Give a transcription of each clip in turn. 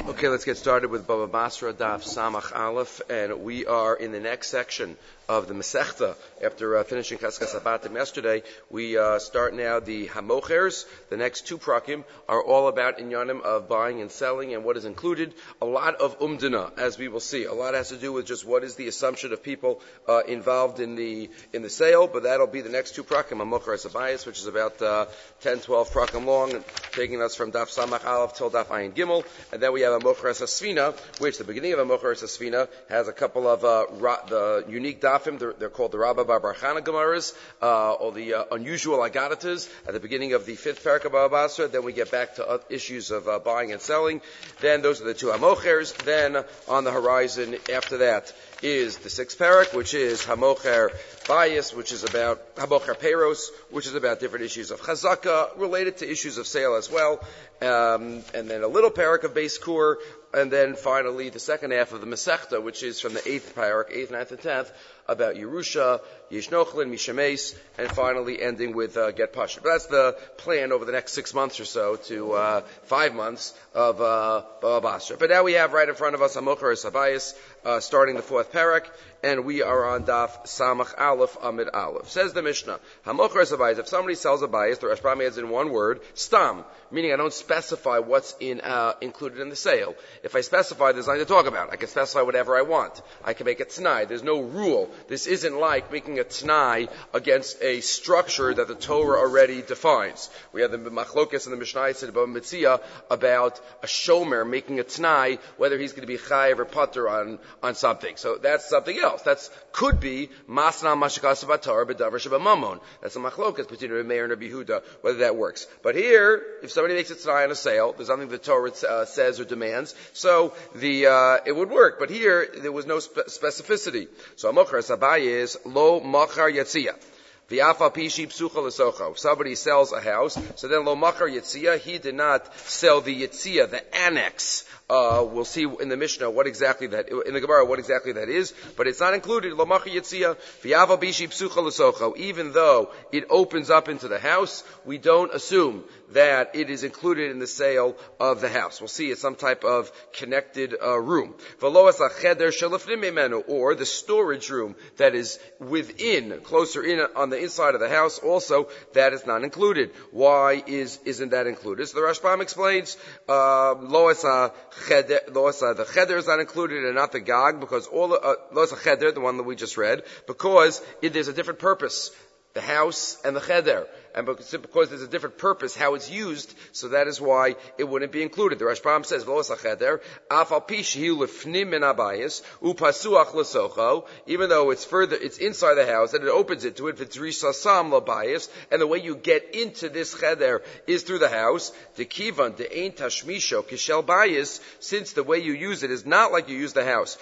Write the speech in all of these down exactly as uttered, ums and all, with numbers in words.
Okay, let's get started with Baba Basra Daf Samach Aleph, and we are in the next section of the Masechta. After uh, finishing Chaskas Habatim yesterday, we uh, start now the Hamochers. The next two prakim are all about inyanim of buying and selling and what is included. A lot of umdana, as we will see. A lot has to do with just what is the assumption of people uh, involved in the in the sale, but that'll be the next two prakim, Hamocher Sabayis, which is about uh, ten, twelve prakim long, taking us from Daf Samach Aleph till Daf Ayin Gimel, and then we have Hamocher Sasvina, which the beginning of Hamocher Sasvina has a couple of uh, ra- the unique daf. They're, they're called the Rabba Bar Chana Gemaras, uh, or the uh, unusual Agadatas at the beginning of the fifth parak of Baba Basra. Then we get back to uh, issues of uh, buying and selling. Then those are the two Hamochers. Then on the horizon after that is the sixth parak, which is Hamocher Bias, which is about Hamocher Peros, which is about different issues of Chazaka, related to issues of sale as well. Um, and then a little parak of Beis Kur, and then finally the second half of the Masechta, which is from the eighth parak, eighth, ninth, and tenth, about Yerusha, Yishnochlin, Mishames, and finally ending with uh, Get Pasha. But that's the plan over the next six months or so to uh, five months of uh, Baba Basra. But now we have right in front of us Hamocher Sabayis, uh, starting the fourth parak, and we are on Daf Samach Aleph Amid Aleph. Says the Mishnah, Hamocher Sabayis, if somebody sells a bias, the Rashbam adds in one word, stam, meaning I don't specify what's in uh, included in the sale. If I specify, there's nothing to talk about. I can specify whatever I want. I can make a t'nai. There's no rule. This isn't like making a t'nai against a structure that the Torah already defines. We have the Machlokes and the Mishnah said about Mitzia about a shomer making a t'nai, whether he's going to be chayiv or pater on, on something. So that's something else. That's could be masna mashikas batar b'davar shebamamon. That's a Machlokes between Rabbi Meir and Rabbi Yehuda, whether that works. But here, if somebody makes a t'nai on a sale, there's something the Torah uh, says or demands, so the uh, it would work. But here, there was no spe- specificity. So Hamocher Sabai is lo machar yatzia. V'afa pishi psucha l'socha. Somebody sells a house, so then lo machar yatzia, he did not sell the yatzia, the annex. Uh, we'll see in the Mishnah what exactly that, in the Gemara what exactly that is, but it's not included. Lo machar yatzia, v'afa pishi psucha l'socha. Even though it opens up into the house, we don't assume that it is included in the sale of the house. We'll see it's some type of connected uh, room. Or the storage room that is within, closer in on the inside of the house, also that is not included. Why is, isn't that included? So the Rashbam explains, uh, the cheder is not included and not the gag, because all the, uh, Loas HaCheder, the one that we just read, because it, there's a different purpose. The house and the cheder. And because there's a different purpose how it's used, so that is why it wouldn't be included. The Rashbam says, even though it's further, it's inside the house, and it opens it to it, and the way you get into this cheder is through the house, since the way you use it is not like you use the house.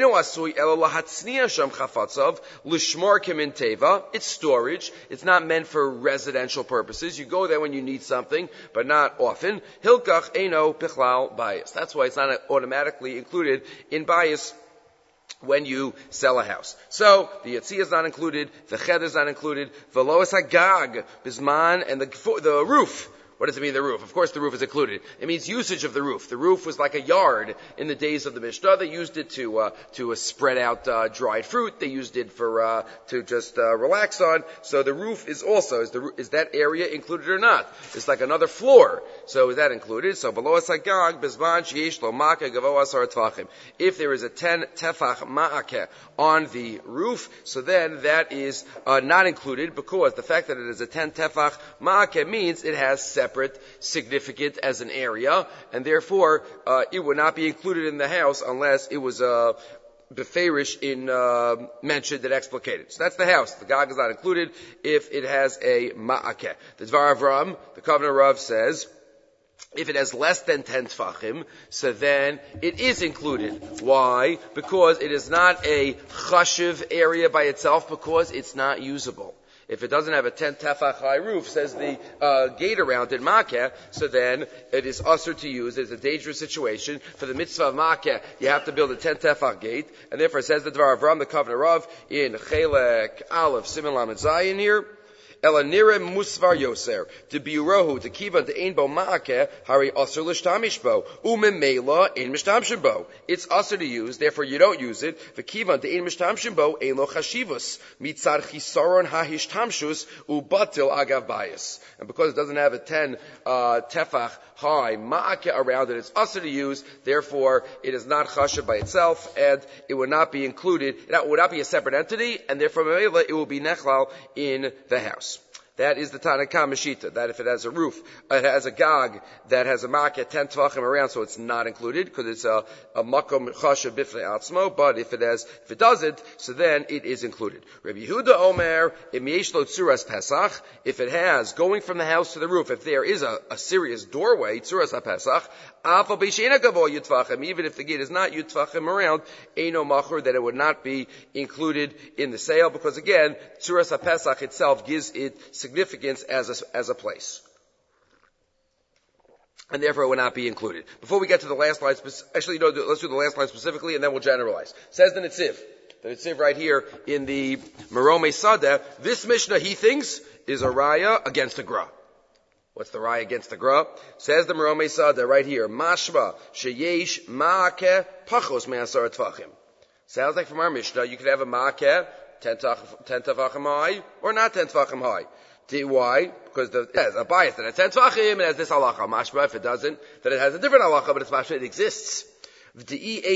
It's storage. It's not meant for residential purposes. You go there when you need something, but not often. Hilkach eino pichlal bias. That's why it's not automatically included in bias when you sell a house. So, the Yatzia is not included, the Cheder is not included, Veloas Hagag, Bisman, and the, the roof. What does it mean, the roof? Of course the roof is included. It means usage of the roof. The roof was like a yard in the days of the Mishnah. They used it to, uh, to uh, spread out, uh, dried fruit. They used it for, uh, to just, uh, relax on. So the roof is also, is the, is that area included or not? It's like another floor. So is that included? So below a sagag, bezman, sheyesh lo ma'akeh gavoa asar tvachim. If there is a ten tefach ma'akeh on the roof, so then that is, uh, not included, because the fact that it is a ten tefach ma'akeh means it has separate separate, significant as an area, and therefore uh, it would not be included in the house unless it was uh, beferish in uh, mentioned and explicated. So that's the house. The gag is not included if it has a ma'akeh. The Dvar Avram, the Covenant Rav says, if it has less than ten tfachim, so then it is included. Why? Because it is not a chashiv area by itself, because it's not usable. If it doesn't have a ten tefach high roof, says the uh, gate around it, makeh, so then it is usher to use. It's a dangerous situation. For the mitzvah of makeh, you have to build a ten tefach gate, and therefore it says the Dvar Avram, the Covenant Rav, in Chelek Aleph Siman Lamed Zayin here. Elanire musvar yoser. To biurohu, to kivan to ein bo ma'akeh, hari asr l'shtamish bo. Umemela ein mishtamshin bo. It's asr to use, therefore you don't use it. V'kivan to ein mishtamshin bo, ein lo chashivus. Mitzad chisaron ha'hishtamshus, ubatil agav bayis. And because it doesn't have a ten uh, tefach high ma'akeh around it, it's asr to use, therefore it is not chashav by itself, and it would not be included, it would not be a separate entity, and therefore it will be nechlal in the house. That is the Tanakh Meshita, that if it has a roof, it has a gag that has a makeh ten tvachim around, so it's not included, because it's a, a makom chashav bifnei atzmo, but if it has, if it doesn't, so then it is included. Rabbi Yehuda Omer, im yesh lo tzuras Pesach, if it has, going from the house to the roof, if there is a, a serious doorway, tzuras HaPesach, afal b'sheina gavo yutvachim, even if the gate is not yutvachim around, eino machur, that it would not be included in the sale, because again, tzuras HaPesach itself gives it significance as a, as a place. And therefore it would not be included. Before we get to the last line, actually, no, let's do the last line specifically, and then we'll generalize. Says the Netziv, the Netziv right here in the Meromei Sadeh, this Mishnah, he thinks, is a raya against a gra. What's the raya against the gra? Says the Meromei Sadeh right here, Mashma, sheyesh ma'akeh pachos me'asar tvachim. Sounds like from our Mishnah, you could have a ma'akeh, ten tefachim high, or not ten tefachim high. Why? Because the, it has a bias that it has ten tvachim, it has this halacha. Mashma, if it doesn't, then it has a different halacha, but it's mashma, it exists. Because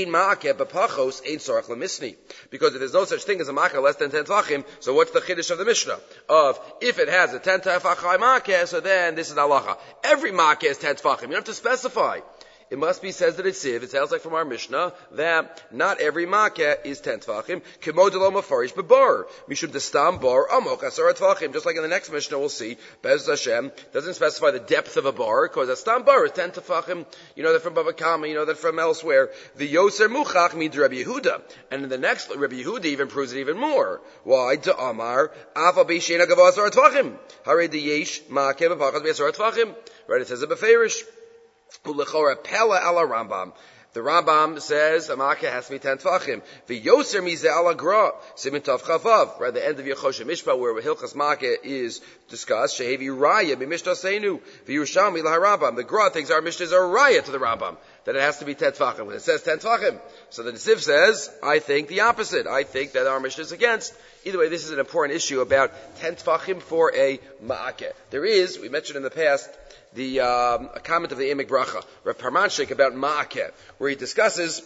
if there's no such thing as a makkah less than ten tvachim, so what's the chiddush of the Mishnah? Of, if it has a ten tefach high makkah, so then this is halacha. Every makkah is ten tvachim. You don't have to specify. It must be, says that it's siv. It sounds like from our Mishnah that not every makeh is ten tvachim. K'modelo mafarish bebar mishum destam bar amok asar tvachim. Just like in the next Mishnah, we'll see Bez Hashem doesn't specify the depth of a bar because a stam bar is ten tvachim. You know that from Bava Kama. You know that from elsewhere. The yoser muchach mid Rabbi Yehuda, and in the next Rabbi Yehuda even proves it even more. Why? To Amar afa beishena gavah asar tvachim. Hare the yesh makeh b'pachas be'asar tvachim. Right? It says it beferish. Ulechora pella ala Rambam. The Rambam says a makkah has to be ten tvachim. The yoser mizeh ala gra simin tav chavav. Right at the end of Yechosha Mishpah, where Hilchas makkah is discussed, shehevi raya b'mishnah seinu v'yushami laharambam. The gra thinks our mishnahs are raya to the Rambam that it has to be ten tvachim. When it says ten tvachim, so the Netziv says, I think the opposite. I think that our mishnah is against. Either way, this is an important issue about ten tvachim for a makkah. There is, we mentioned in the past, the um, a comment of the Emek Bracha, Rav Parmanshik, about Ma'akeh, where he discusses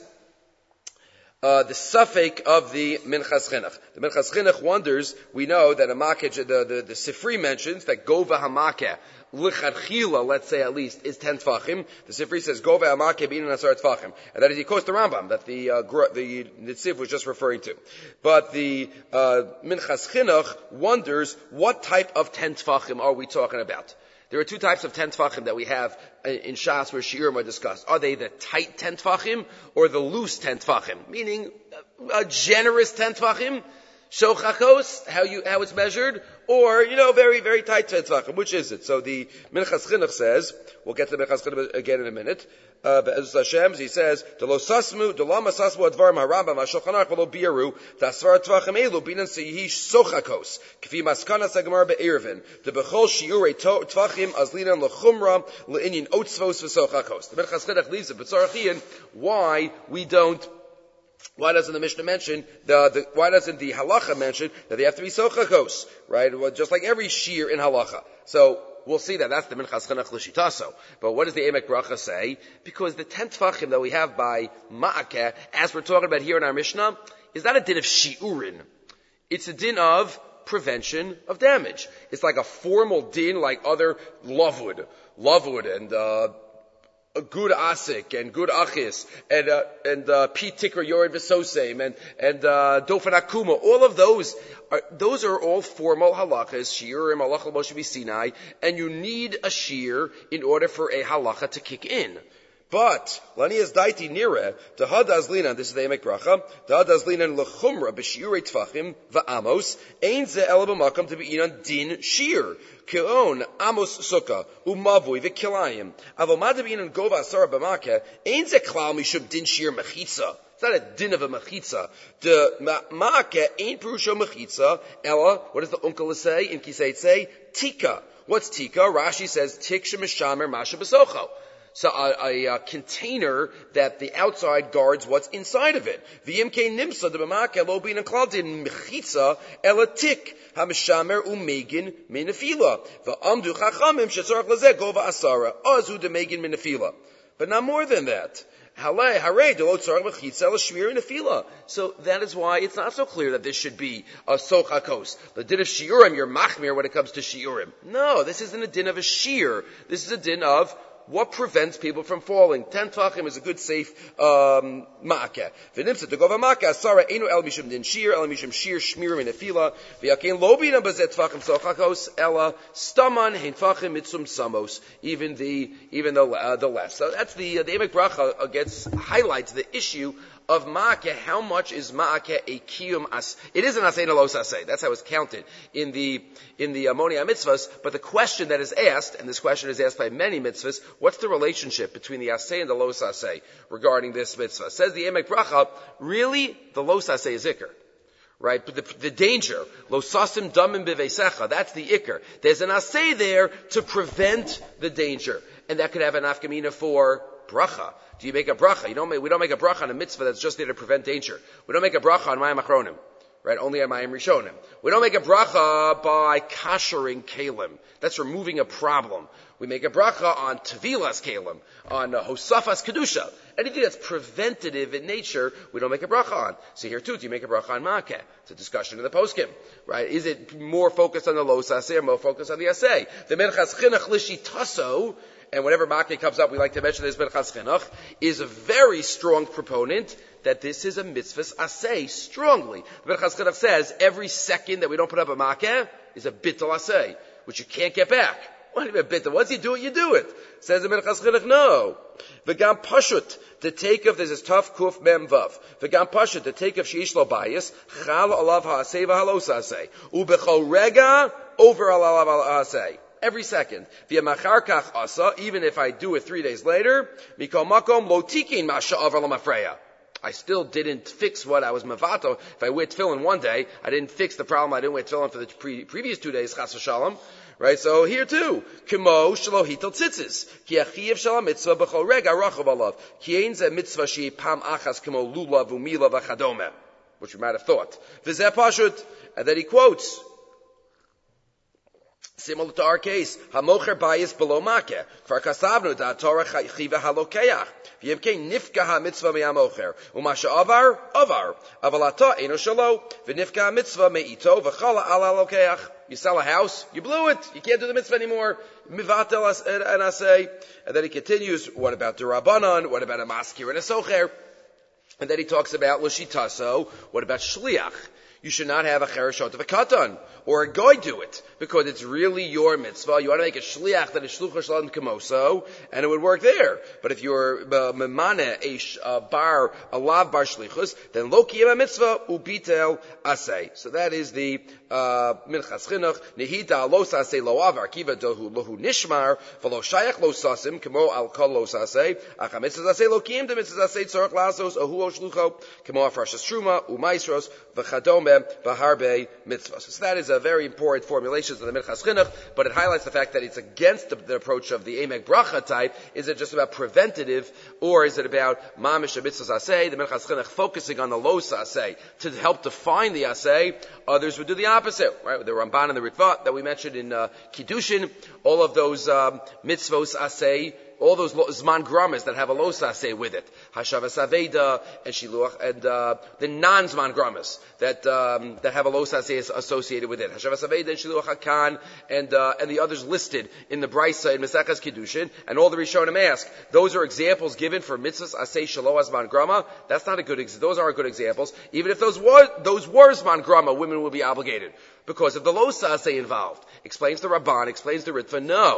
uh, the suffix of the Minchas Chinuch. The Minchas Chinuch wonders, we know that a Ma'akeh, the, the, the Sifri mentions that Gova HaMakeh, L'chadchila, let's say at least, is ten Tvachim. The Sifri says Gova HaMakeh b'inin asar Tvachim. And that is, he quotes the Rambam, that the, uh, the Netziv was just referring to. But the uh, Minchas Chinuch wonders, what type of ten Tvachim are we talking about? There are two types of ten tvachim that we have in Shas where shiurim are discussed. Are they the tight ten tvachim or the loose ten tvachim? Meaning a generous ten tvachim, shochakos, how you how it's measured, or you know very very tight ten tvachim. Which is it? So the Minchas Chinuch says, we'll get to the Minchas Chinuch again in a minute. Uh, Be'ezus Hashem, he says, "Delo sasmu, delo masasmu advarim harambam hashulchan aruch v'lo biaru tasvar tvachim elu binan seyihi sochakos k'fi maskana sagamar be'ervin the bechol shiurei tvachim azlinan lechumra le'inyin otzvos v'sochakos." The Minchas Chinuch leaves it, but Tzarachian, why we don't. Why doesn't the Mishnah mention the, the why doesn't the halacha mention that they have to be sochakos, right? Well, just like every shear in halacha. So we'll see that. That's the Minchas Chinuch l'shitaso. But what does the Emek Bracha say? Because the ten tvachim that we have by Ma'akeh, as we're talking about here in our Mishnah, is not a din of shiurin. It's a din of prevention of damage. It's like a formal din like other lovewood, lovewood and, uh, a good asik and good achis and uh, and uh, pi tikra yored v'sosem and and uh, dofen akuma. All of those are those are all formal halachas, shiurim halacha Moshe Sinai, and you need a shear in order for a halacha to kick in. But lani is daiti nire the hadazlina. This is the emek bracha. The hadazlina lechumra b'shiurei tfachim va'amos ein ze ela b'makam to be inan din shir keon amos sukkah umavui v'kilayim avomad to be inan gova asara b'makeh ein ze klal mishum din shir mechitza. It's not a din of a mechitza. The ma'akeh ain't perusho mechitza. Ella, what does the uncle say in Kisei say? Tika. What's tika? Rashi says tik shemishamer masha b'socho. So a, a, a container that the outside guards what's inside of it. V'yimke nimsa de b'ma'akeh lo b'in klal din mechitza ella tik hamishamer umegin minafila. V'amdu chachamim shetzorach lezeh gova asara azu de megin minafila. But not more than that. So that is why it's not so clear that this should be a sochakos. The din of shiurim, you're machmir when it comes to shiurim. No, this isn't a din of a shir. This is a din of what prevents people from falling. Ten tvachim is a good, safe um, ma'akeh. V'nimsa to gova ma'akeh asara enu el mishum din shir el mishum shir shmirim in afila v'yakein lo bina bazet tvachim sochakos ella staman hein tvachim mitzum samos. Even the even the uh, the less. So that's the uh, the emek bracha gets highlights the issue of ma'akeh. How much is ma'akeh a kiyum as? It is an asay nalos asay. That's how it's counted in the in the ammonia mitzvahs. But the question that is asked, and this question is asked by many mitzvahs, what's the relationship between the asay and the los asay regarding this mitzvah? Says the emek bracha, really the los asay is ikr. Right? But the, the danger, losasim damim b'veisecha, that's the ikr. There's an asay there to prevent the danger. And that could have an afkamina for bracha. Do you make a bracha? You don't make, we don't make a bracha on a mitzvah that's just there to prevent danger. We don't make a bracha on Mayim Achronim. Right? Only on Mayim Rishonim. We don't make a bracha by kashering kalim. That's removing a problem. We make a bracha on tevilas kalim, on uh, hosafas kedusha. Anything that's preventative in nature, we don't make a bracha on. So here too, do you make a bracha on ma'akeh? It's a discussion in the poskim. Right? Is it more focused on the los aseh or more focused on the aseh? The menchas chinuch lishitaso, and whenever Ma'akeh comes up, we like to mention this Menchas Chinuch, is a very strong proponent that this is a mitzvah's asay, strongly. The Menchas Chinuch says every second that we don't put up a Ma'akeh is a bittul asay, which you can't get back. What do you mean bittul? Once you do it, you do it. Says the Menchas Chinuch, no. V'gam pashut, to take of, this is tough, kuf mem vav. V'gam pashut, to take of sheish lo bayis, chal alav ha'asay v'halos ha'asay. U'bechol rega, over alav ha'asay. Every second. Via macharkach asa, even if I do it three days later, mikol makom lo tikin masha avar lamafreya. I still didn't fix what I was mavato. If I wear tefillin one day, I didn't fix the problem. I didn't wear tefillin for the pre- previous two days, chas v'shalom. Right, so here too, kimo shelo hitel tzitzis, ki achiyev shel mitzvah b'chol rega rachav alav, ki ein ze mitzvah she pam achas kimo lulav umila v'chadome, which we might have thought. V'zeh pashut, and then he quotes, similar to our case, hamocher bayis below makeh. Kvar kasavnu da Torah chiva halokeach. V'yevkei nifka ha-mitzvah me'amocher. U'masha avar, avar. Avalata eno shalo. V'nifka ha-mitzvah me'ito v'chala ala halokeach. You sell a house, you blew it. You can't do the mitzvah anymore. Mivatel and asay. And then he continues, what about the Rabbanan? What about a maskir and a socher? And then he talks about l'shitaso. What about shliach? You should not have a chereshot of a katan, or a goy do it, because it's really your mitzvah. You want to make a shliach that is shlucha shalom kamoso, and it would work there. But if you're memane a bar, a lav bar shlichus, then lo kiyem mitzvah ubitel asay. So that is the minchas chinuch. Nehita lo sasay lo avar kiva dohu lohu nishmar v'lo shayach lo sasim kamo al kol lo sasay acha mitzvah asay lo kiyem de mitzvah asay tzorach lasos ahu o shlucho kamo afrashas truma umaisros v'chadom Baharbe mitzvahs. So that is a very important formulation of the Minchas Chinuch, but it highlights the fact that it's against the, the approach of the Emek Bracha type. Is it just about preventative, or is it about Mamish mitzvahs asay? The Minchas Chinuch focusing on the Los asay to help define the asay. Others would do the opposite, right? The Ramban and the Ritva that we mentioned in uh, Kiddushin, all of those um, mitzvahs asay, all those zman gramas that have a los asay with it, hashavas aveda and shiluach, and uh, the non-zman gramas that um, that have a los asay associated with it, hashavas aveda and shiluach hakan, and uh, and the others listed in the brisa in Mesechas Kiddushin, and all the Rishonim ask, those are examples given for mitzvahs asay shelo zman grama. That's not a good. Ex- those aren't good examples. Even if those were those were zman grama, women will be obligated because of the los asay involved. Explains the Ramban, explains the Ritva. No.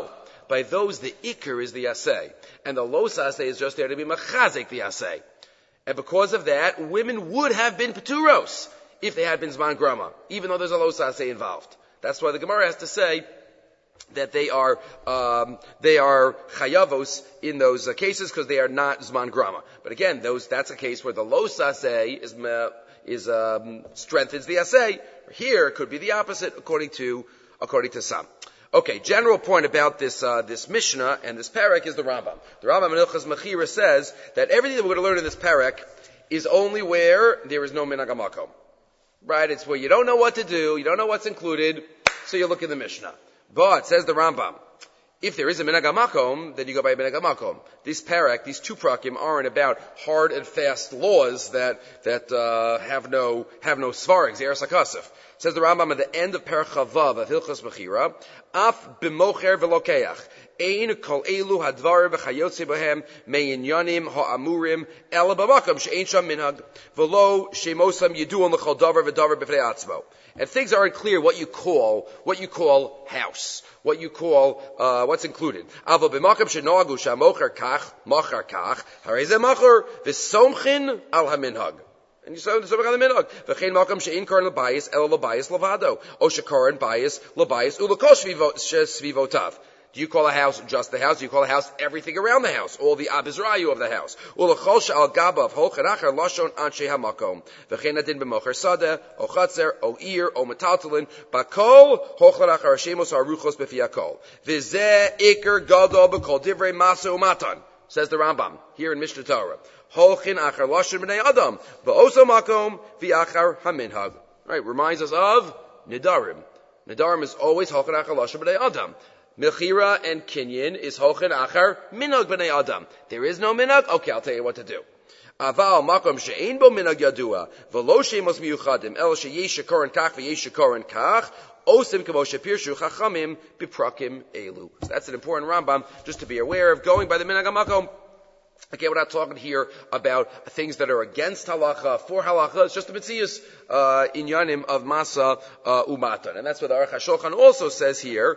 by those the ikr is the asay, and the los asay is just there to be machazik the asay. And because of that, women would have been peturos if they had been zman grama, even though there's a los asay involved. That's why the Gemara has to say that they are um, they are chayavos in those uh, cases because they are not zman grama. But again, those that's a case where the los asay is is um, strengthens the asay. Here it could be the opposite, according to according to some. Okay, general point about this uh, this Mishnah and this parak is the Rambam. The Rambam in Hilchos Mechira says that everything that we're going to learn in this parak is only where there is no minhag hamakom. Right? It's where you don't know what to do, you don't know what's included, so you look in the Mishnah. But, says the Rambam, if there is a minhag hamakom, then you go by minhag hamakom. This parak, these two prakim, aren't about hard and fast laws that that uh, have no have no svarig, ze'eres hakasef. Says the Rambam at the end of parak Chavav of Hilchos Mechira, af b'mocher v'lokeach. Ein kol elu hadvar b'chayotze b'hem me'inyanim ha'amurim ela b'makam she'ein sham minhag v'lo she'mosam yiduon l'chol davar v'davar b'fnei atzmo. And things aren't clear what you call what you call house, what you call uh, what's included. Avo b'makam she'noagu sha'mocher kach mocher kach harei ze mocher v'somchin al haminhag. And you saw the Sobach on the Minhag. V'chein malkam she'in karan l'bayis el l'bayis lavado. O she'karan bayis l'bayis u'l'kosh svivotav. Do you call a house just the house? Do you call a house everything around the house? All the abizrayu of the house. U'l'chol she'al gabav hocher acher lashon anshe hamakom. V'chein adin b'mocher sadeh, o chatzer, o ir, o metaltalin, bakol hocher acher hashemos ha'aruchos b'fi hakol. V'zeh iker gadol b'kol divrei masa u'matan. Says the Rambam, here in Mishnah Torah. Holchin achar lashon b'nei adam, v'oso makom v'achar haminhag. Right, reminds us of Nidarim. Nidarim is always holchin achar lashon b'nei adam. Mechira and Kinyan is holchin achar minhag b'nei adam. There is no minhag? Okay, I'll tell you what to do. Aval makom she'ein bo minhag yadua, v'lo she'emos miyuchadim, el she'yesh shekoren kach v'yesh shekoren kach, osim kamo shepirshu chachamim biprakim elu. So that's an important Rambam, just to be aware of, going by the minhag hamakom. Again, we're not talking here about things that are against halacha, for halacha. It's just the mitzias uh, inyanim of masa uh, umatan. And that's what the Aruch HaShulchan also says here.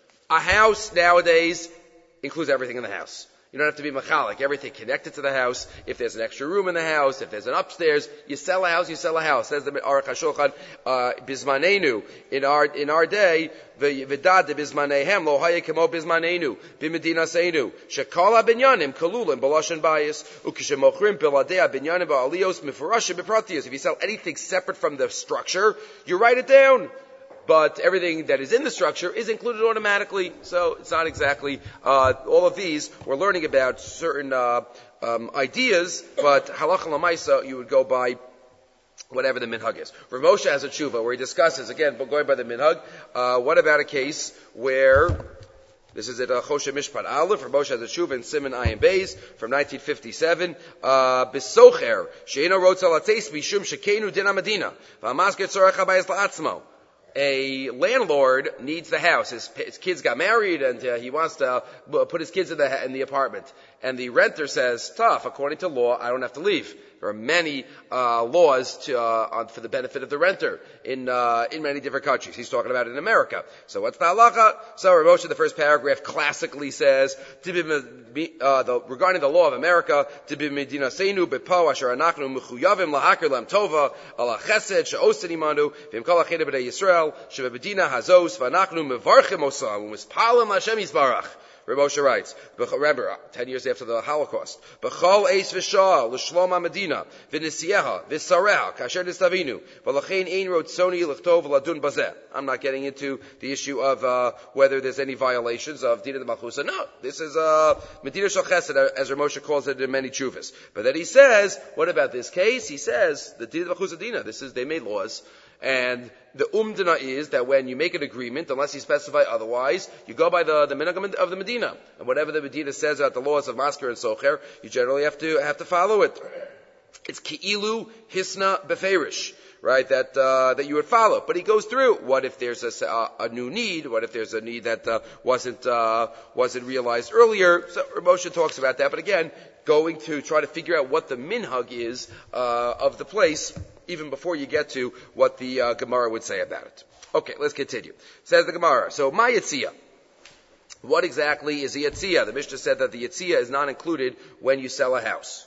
A house nowadays includes everything in the house. You don't have to be machalik. Everything connected to the house. If there's an extra room in the house, if there's an upstairs, you sell a house, you sell a house. Says the Aruch HaShulchan, uh, bismanenu, in our, in our day, v'dad bismanehem, lo haya kemo bismanenu, b'medina seinu, shekala binyanim, kalulim, b'loshen bayis, ukishemochrim, biladea binyanim, ba'alios, mifurashim, b'pratiyos. If you sell anything separate from the structure, you write it down. But everything that is in the structure is included automatically, so it's not exactly, uh, all of these, we're learning about certain, uh, um, ideas, but halacha l'maisa, you would go by whatever the minhag is. Rav Moshe has a tshuva where he discusses, again, going by the minhag, uh, what about a case where, this is at uh, Choshe Mishpat Aleph, Rav Moshe has a tshuva in Siman Ayin Beis from nineteen fifty-seven, uh, B'socher, she'ena rotz al atzeis b'shum shekenu din ha-medina, v'amasket tzorech habayis la'atzmo. A landlord needs the house. His, his kids got married, and uh, he wants to uh, put his kids in the in the apartment. And the renter says, "Tough. According to law, I don't have to leave." There are many uh, laws to, uh, on, for the benefit of the renter in uh, in many different countries. He's talking about it in America. So what's the halacha? So Rav Moshe, the first paragraph, classically says, uh, the, regarding the law of America, "Tibi medina seinu bepo asher anachnu mechuyavim lahakir lam tova ala chesed she'osin imanu v'im kol ha'cheda b'nei Yisrael shebedina hazos v'anachnu mevarchim osam u'mispalim Hashem Yisbarach." Rav Moshe writes, remember, ten years after the Holocaust, B'chol eis v'shah l'shlom ha'medina v'nisieha v'sareha kasher nistavinu v'lachein ein rotzoni l'chtov v'ladun bazeh. I'm not getting into the issue of uh, whether there's any violations of Dina D'Malchusa. No, this is uh, Medina Shel Chesed, as Rav Moshe calls it in many tshuvas. But then he says, what about this case? He says, the Dina D'Malchusa Dina, this is, they made laws. And the umdana is that when you make an agreement, unless you specify otherwise, you go by the, the minhag of the Medina. And whatever the Medina says about the laws of masker and socher, you generally have to, have to follow it. It's ki'ilu hisna beferish, right, that, uh, that you would follow. But he goes through, what if there's a, a, a new need? What if there's a need that, uh, wasn't, uh, wasn't realized earlier? So Moshe talks about that. But again, going to try to figure out what the minhag is, uh, of the place, even before you get to what the uh, Gemara would say about it. Okay, let's continue. Says the Gemara. So, my Yitziyah. What exactly is the Yetzia? The Mishnah said that the Yetzia is not included when you sell a house.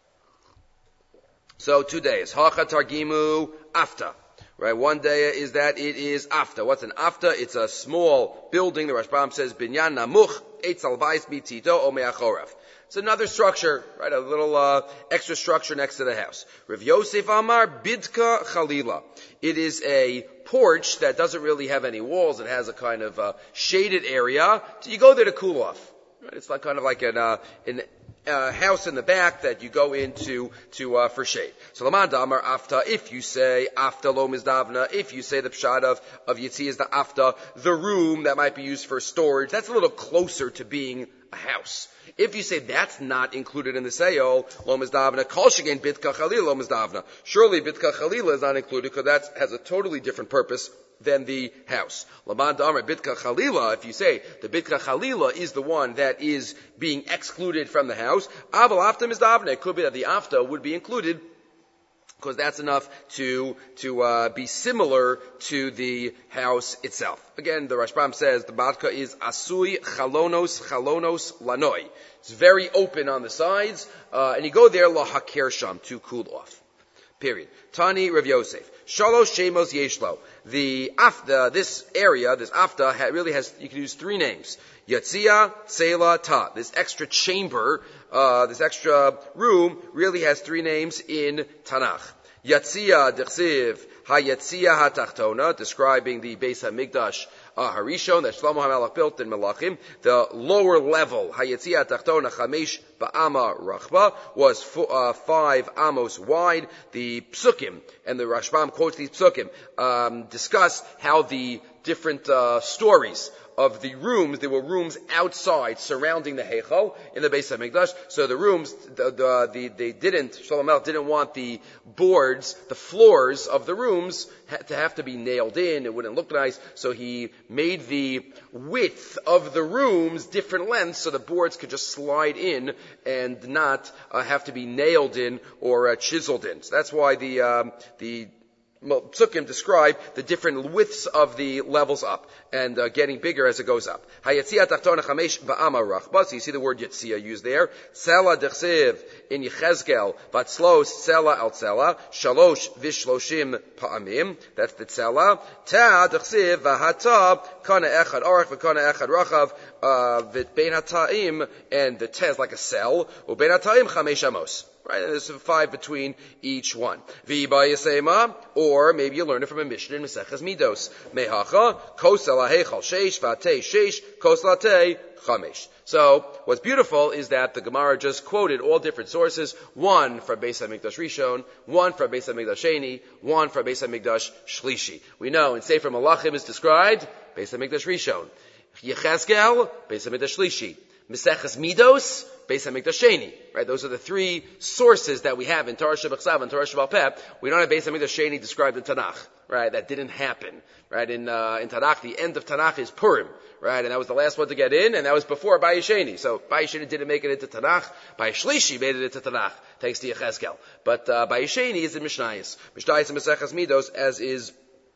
So two days. Hacha targimu afta. Right, one day is that it is afta. What's an afta? It's a small building. The Rashbam says binyan namuch eitz alvais bitito o me'achorav. It's another structure, right? A little uh, extra structure next to the house. Rav Yosef Amar bidka chalila. It is a porch that doesn't really have any walls. It has a kind of uh, shaded area. So you go there to cool off. Right? It's like kind of like an uh, an uh, house in the back that you go into to uh, for shade. So Laman Damar Afta. If you say Afta lo mizdavna, if you say the pshat of of Yitzi is the Afta, the room that might be used for storage, that's a little closer to being a house. If you say that's not included in the sale, lo mizdavna, kol shegen bitka chalila lo mizdavna. Surely bitka chalila is not included because that has a totally different purpose than the house. Laman damar bitka chalila, if you say the bitka chalila is the one that is being excluded from the house, aval afta mizdavna, it could be that the afta would be included because that's enough to to uh, be similar to the house itself. Again, the Rashbam says the matka is asui chalonos chalonos lanoi. It's very open on the sides, uh, and you go there la haker sham to cool off. Period. Tani Rav Yosef. Shalosh shemos yeshlo. The afta, this area, this afta, ha, really has, you can use three names. Yatzia, Sela, Ta. This extra chamber, uh, this extra room really has three names in Tanakh. Yatzia, Dechsiv, HaYatzia HaTachtona, describing the Beis HaMikdash uh, Harishon that Shlomo HaMelech built in Melachim. The lower level, HaYatzia HaTachtona, Chamesh Ba'ama Rachba, was fo- uh, five amos wide. The Psukim, and the Rashbam quotes these Psukim, um, discuss how the different uh, stories of the rooms, there were rooms outside surrounding the Heichal in the Beis HaMikdash. So the rooms, the, the, the, they didn't, Shlomo HaMelech didn't want the boards, the floors of the rooms ha- to have to be nailed in. It wouldn't look nice. So he made the width of the rooms different lengths so the boards could just slide in and not uh, have to be nailed in or uh, chiseled in. So that's why the, um, the, Psukim describe the different widths of the levels up and uh, getting bigger as it goes up. Hayatzia tachtona chamesh ba'ama rachba. So you see the word Yetzia used there. Sela dechsev in Yechezkel vatzlos sela al sela shalosh vishloshim pa'amim. That's the sela. Ta dechsev v'hata kana echad arach v'kana echad rachav v'bein hata'im, and the te is like a cell. U'bein hata'im chamesh amos. Right, and there's five between each one. V'ba yasema, or maybe you learn it from a Mishnah in Maseches Midos. Mehacha, kosel ha'hechal sheish, v'atei sheish, kosel ha'tei chamesh. So, what's beautiful is that the Gemara just quoted all different sources, one from Beis HaMikdash Rishon, one from Beis HaMikdash Sheni, one from Beis HaMikdash Shlishi. We know in Sefer Malachim is described, Beis HaMikdash Rishon. Yechezkel, Beis HaMikdash Shlishi. Maseches Midos, Beis HaMikdash Sheni. Right, those are the three sources that we have in Torah Shebachsav and Torah Shebal Peh. We don't have Beis HaMikdash Sheni described in Tanakh. Right, that didn't happen. Right, in uh, in Tanakh, the end of Tanakh is Purim. Right, and that was the last one to get in, and that was before Bayis Sheni. So Bayis Sheni didn't make it into Tanakh. Bayis Shlishi made it into Tanakh, thanks to Yechezkel. But uh, Bayis Sheni is in Mishnayos. Mishnayos and Maseches Midos, as is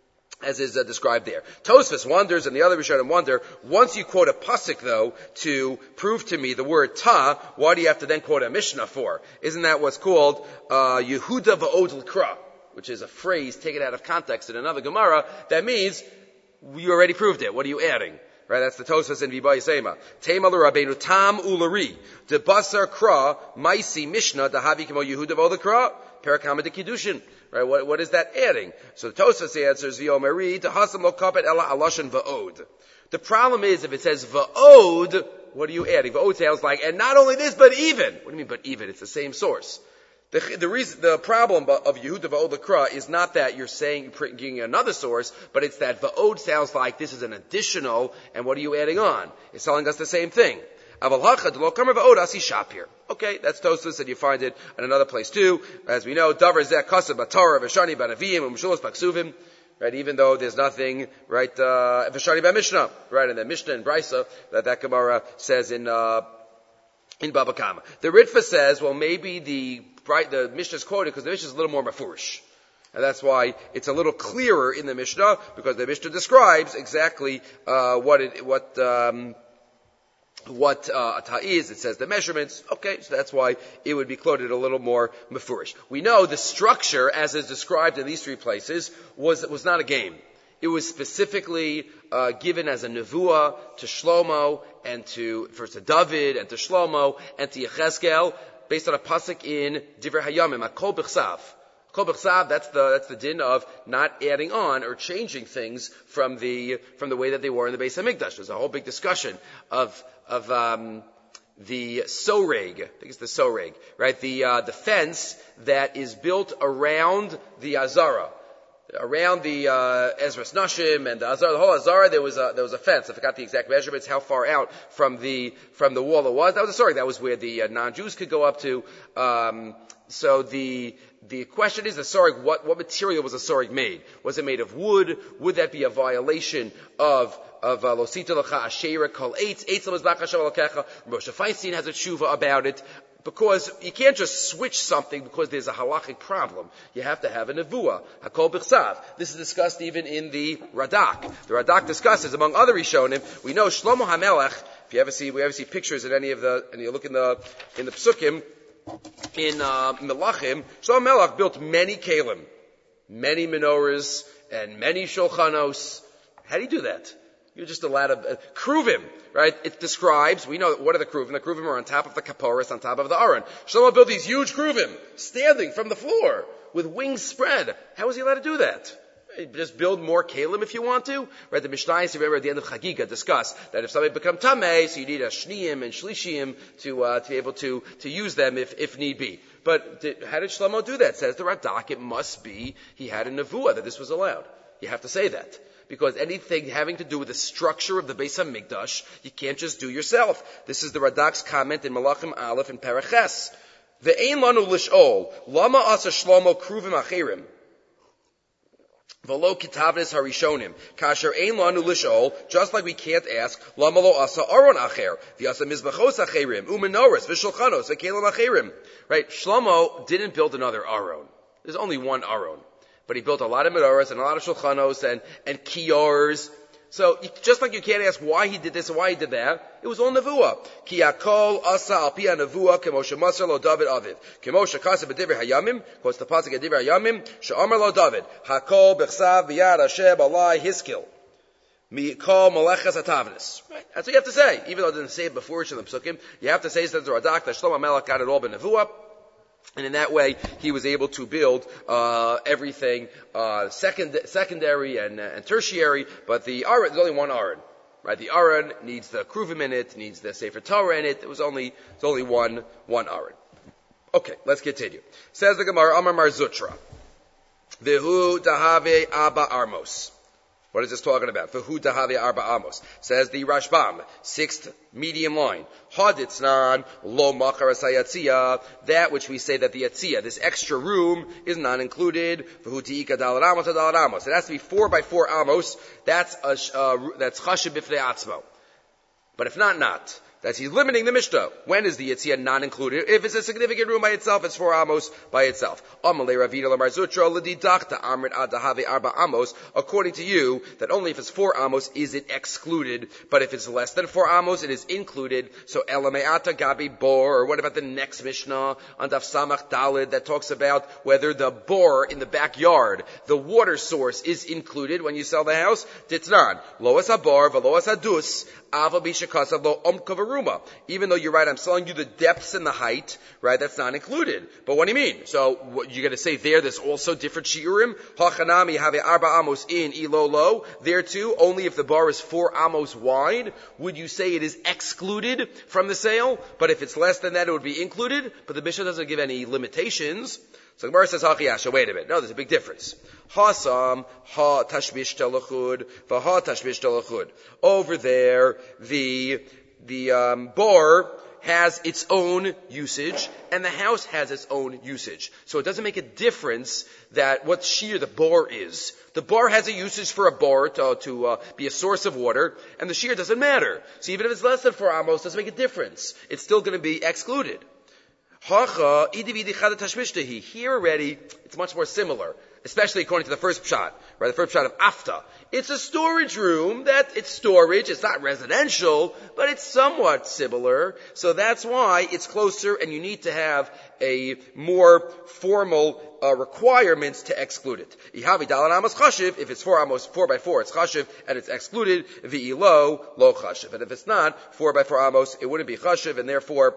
as is uh, described there. Tosfos wonders, and the other Rishonim wonder, once you quote a pasuk, though, to prove to me the word ta, why do you have to then quote a Mishnah for? Isn't that what's called uh, Yehuda va'od l'kra, which is a phrase taken out of context in another Gemara that means you already proved it. What are you adding? Right, that's the Tosfos in V'ba Yisema. Tema l'Rabbeinu tam ulari de basar kra maisi Mishnah dahavi kemo Yehuda va'od l'kra perakama de kiddushin. Right, what, what is that adding? So the Tosfos answers, V'yomeri, Tehasam lo kapet ela alashan va'od. The problem is, if it says va'od, what are you adding? Va'od sounds like, and not only this, but even. What do you mean, but even? It's the same source. The, the reason, the problem of Yehuda va'od l'kra is not that you're saying, you're giving another source, but it's that va'od sounds like this is an additional, and what are you adding on? It's telling us the same thing. Okay, that's Tosfos, and you find it in another place too. As we know, Davar Zeh Kasav Batorah V'Shani B'Naviyim U'Mshulos B'Ksuvim. Right, even though there's nothing, right, uh, V'Shani B'Mishnah, right, and the Mishnah and Brisa that that Gemara says in uh, in Baba Kama. The Ritva says, well, maybe the right, the Mishnah is quoted because the Mishnah is a little more mafurish. And that's why it's a little clearer in the Mishnah, because the Mishnah describes exactly uh, what it what. Um, what uh, a ta is. It says the measurements. Okay, so that's why it would be quoted a little more mefurish. We know the structure, as is described in these three places, was was not a game. It was specifically uh, given as a nevuah to Shlomo and to first to David and to Shlomo and to Yechezkel, based on a pasuk in Divrei Hayamim, Hakol B'chsav. Kol b'chsav, that's the, that's the din of not adding on or changing things from the, from the way that they were in the Beis HaMikdash. There's a whole big discussion of, of, um, the soreg. I think it's the soreg, right? The, uh, the fence that is built around the Azara. Around the, uh, Ezras Nashim and the Azara, the whole Azara, there was a, there was a fence. I forgot the exact measurements, how far out from the, from the wall it was. That was a soreg. That was where the uh, non-Jews could go up to. Um, so the, The question is the soreg, what, what material was the soreg made? Was it made of wood? Would that be a violation of, of, uh, Losita L'cha Asherah Kol Eitz? Eitz L'mizbach Hashem Elokecha. Moshe Feinstein has a tshuva about it. Because you can't just switch something because there's a halachic problem. You have to have a nevuah. Hakol b'chsav. This is discussed even in the Radak. The Radak discusses, among other Rishonim, we know Shlomo HaMelech, if you ever see, we ever see pictures in any of the, and you look in the, in the Psukim, in uh, Melachim, Shlomo Melech built many kelim, many menorahs, and many shulchanos. How do you do that? You're just allowed to uh, kruvim, right? It describes, we know, what are the kruvim? The kruvim are on top of the kaporis, on top of the aron. Shlomo built these huge kruvim, standing from the floor, with wings spread. How was he allowed to do that? Just build more kalim if you want to. Right? The Mishnayos, remember at the end of Chagiga, discuss that if somebody become tamei, so you need a shniyim and shlishiyim to uh, to be able to to use them if if need be. But did, how did Shlomo do that? Says the Radak, it must be he had a nevuah that this was allowed. You have to say that. Because anything having to do with the structure of the Beis HaMikdash, you can't just do yourself. This is the Radak's comment in Malachim Aleph and Paraches. Ve'ein lanu lish'ol, lama asa Shlomo kruvim acherim. V'lo kitavnes harishonim. Kasher ein lanu lish'ol, just like we can't ask, lama lo asa aron acher. V'asa mizbachos acherim, u'menoras, v'shulchanos, v'kelim acherim. Right? Shlomo didn't build another aron. There's only one aron. But he built a lot of menorahs and a lot of shulchanos and, and kiyors. So, just like you can't ask why he did this and why he did that, it was all nevuah. Ki yakol asa al pi nevuah kemoshe masar lo David aviv. Kemoshe kasa b'divrei hayamim, quotes the pasuk at divrei hayamim, she'amar lo David, hakol b'chsav v'yad Hashem alai hiskil. Mikol malechas atavnis. Right? That's what you have to say. Even though it didn't say it before in the psukim, you have to say, says the Radak, that Shlomo Melech got it all b'nevuah. And in that way, he was able to build uh, everything uh, second, secondary and, uh, and tertiary. But the aron, there's only one aron, right? The aron needs the kruvim in it, needs the sefer Torah in it. There was only there's only one one aron. Okay, let's continue. Says the Gemara, Amar Mar Zutra, Vehu dahave abba armos. What is this talking about? V'hu dahave arba amos. Says the Rashbam, sixth medium line. Haditznan lo macharas hayatzia. That which we say that the yatzia, this extra room, is not included. V'hu tiika dalad amos to dalad amos. It has to be four by four amos. That's a, uh, that's chashiv b'fnei atzmo. But if not, not. That's he's limiting the Mishnah. When is the Yitzhak not included? If it's a significant room by itself, it's four amos by itself. According to you, that only if it's four amos is it excluded, but if it's less than four amos, it is included. So elameata gabi bor, or what about the next Mishnah on Daf Samach Dalid that talks about whether the bor in the backyard, the water source, is included when you sell the house? Titnan loas habor v'loas hadus ava bishakasa lo omkav. Even though you're right, I'm selling you the depths and the height, right? That's not included. But what do you mean? So what, you're going to say there, there's also different shiurim. Hachanami have arba amos in ilolo. There too, only if the bar is four amos wide, would you say it is excluded from the sale? But if it's less than that, it would be included. But the Mishnah doesn't give any limitations. So the Gemara says, Hachiyasha, wait a minute. No, there's a big difference. Hasam, ha tashmish telachud, vaha tashmish telachud. Over there, the The um, bar has its own usage, and the house has its own usage. So it doesn't make a difference that what shear the bar is. The bar has a usage for a bar to, to uh, be a source of water, and the shear doesn't matter. So even if it's less than four amos, it doesn't make a difference. It's still going to be excluded. Here already, it's much more similar, especially according to the first pshat, right? The first pshat of Afta. It's a storage room that it's storage. It's not residential, but it's somewhat similar. So that's why it's closer, and you need to have a more formal uh, requirements to exclude it. Ihavi dalan amos chashiv. If it's four amos, four by four, it's chashiv, and it's excluded. V'ilo lo chashiv. And if it's not four by four amos, it wouldn't be chashiv, and therefore